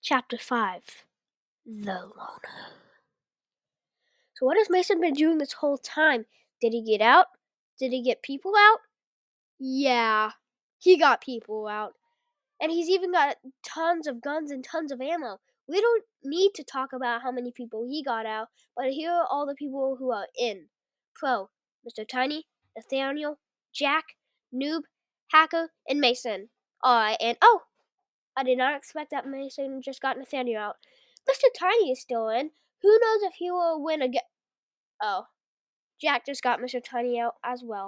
Chapter 5 The Loner. So, what has Mason been doing this whole time? Did he get out? Did he get people out? Yeah, he got people out. And he's even got tons of guns and tons of ammo. We don't need to talk about how many people he got out, but here are all the people who are in. Pro, Mr. Tiny, Nathaniel, Jack, Noob, Hacker, and Mason. Alright, and I did not expect that Mason just got Nathaniel out. Mr. Tiny is still in. Who knows if he will win again? Oh, Jack just got Mr. Tiny out as well.